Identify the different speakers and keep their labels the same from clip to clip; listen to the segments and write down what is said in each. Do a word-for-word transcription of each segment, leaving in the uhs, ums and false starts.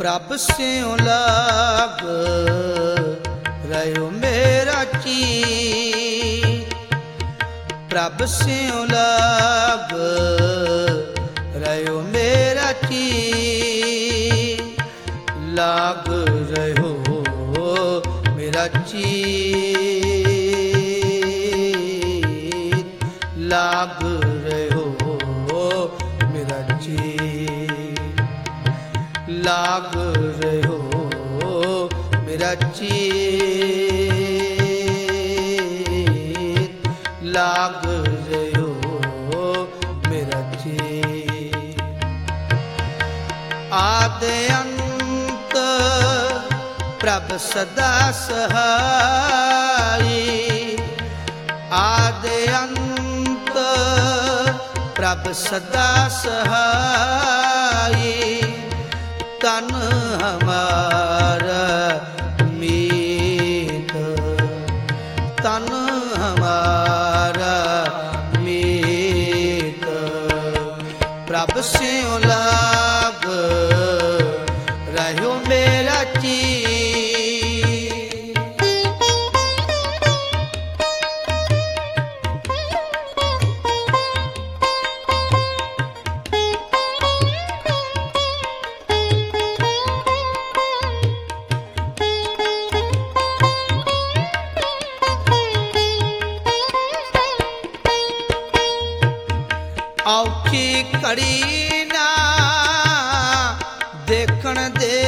Speaker 1: प्रभ स्यों लाग रहो मेरा चीत, प्रभ स्यों लाग रहो मेरा चीत, लाग रहो मेरा चीत, लाग रहो मेरा चीत, लाग रहो मेरा चीत, लाग रहो मेरा चीत। आदि अंत प्रभ सदा सहाई, आदि अंत प्रभ सदा सहाई, तन हमारा मीत, तन हमारा मीत, प्रभ स्यों लाग रहो मेरा चीत। औखी कड़ी ना देखण दे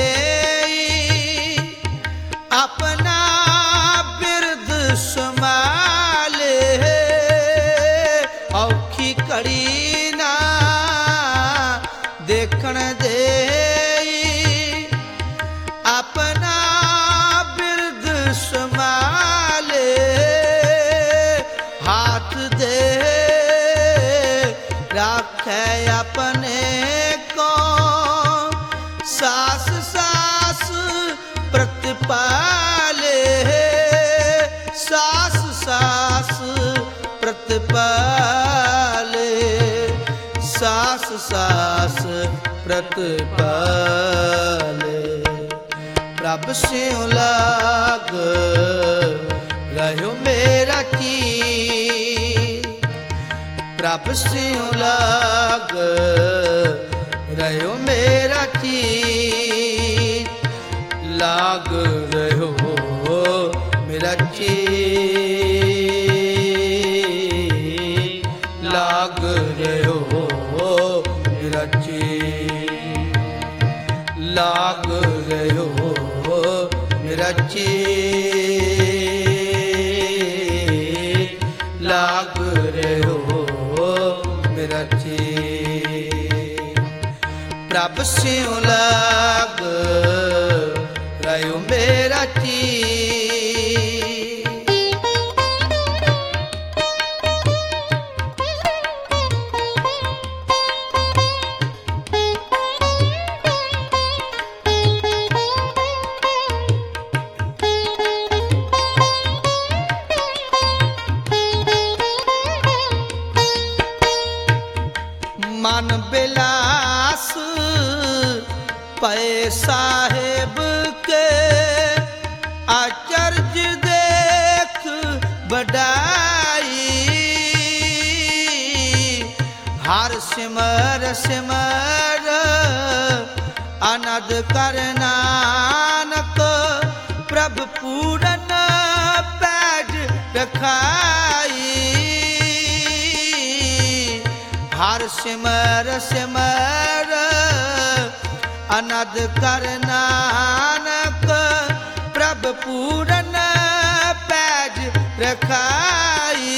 Speaker 1: अपना बिरद संभाले, औखी कड़ी ना देखण दे अपना बिरद संभाले, हाथ दे राखे अपने को सास सास प्रतिपाले, सास सास प्रतिपाले, सास सास प्रतिपाले, प्रभ स्यों लाग रहो मेरा चीत, प्रभ स्यों लाग रहो मेरा चीत, लाग रहो मेरा चीत, लाग रहो मेरा चीत, लाग रहो मेरा चीत, लाग रहो मेरा चीत, प्रभ स्यों लाग रहो मेरा चीत। मन बिलास पै साहेब के आचर्ज देख बढ़ाई, हर सिमर सिमर अनद कर नानक, प्रभ पूरन पैज रखाई, हर सिमर सिमर अनद कर नानक, प्रभ पूरन पैज रखाई,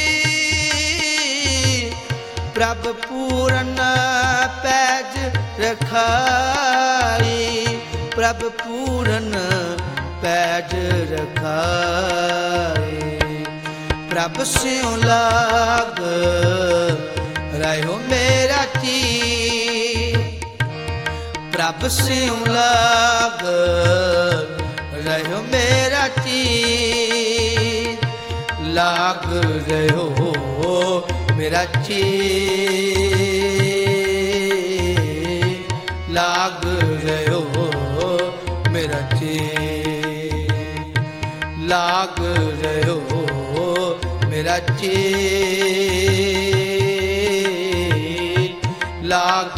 Speaker 1: प्रभ पूरन पैज रखाई, प्रभ पूरन पैज रखाई, प्रभ स्यों लाग रहो मेरा चीत, प्रभ स्यों लाग रहो मेरा चीत, लाग रहो मेरा चीत, लाग रहो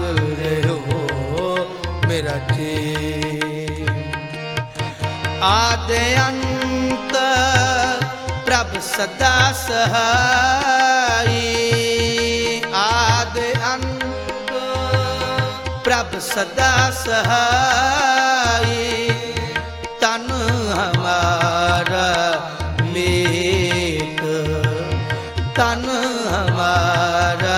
Speaker 1: रहो मेरा जी। आदि अंत प्रभ सदा सहाई, आदि अंत प्रभ सदा सहाई। तन हमारा मीत, तन हमारा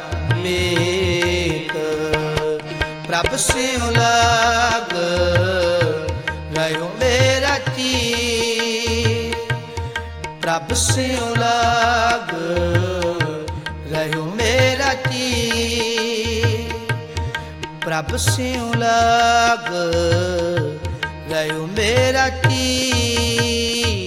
Speaker 1: मीत। प्रभ सिउ लाग रहो मेरा जी, प्रभ सिउ लाग रहो मेरा जी। प्रभ सिउ लाग रहो मेरा जी।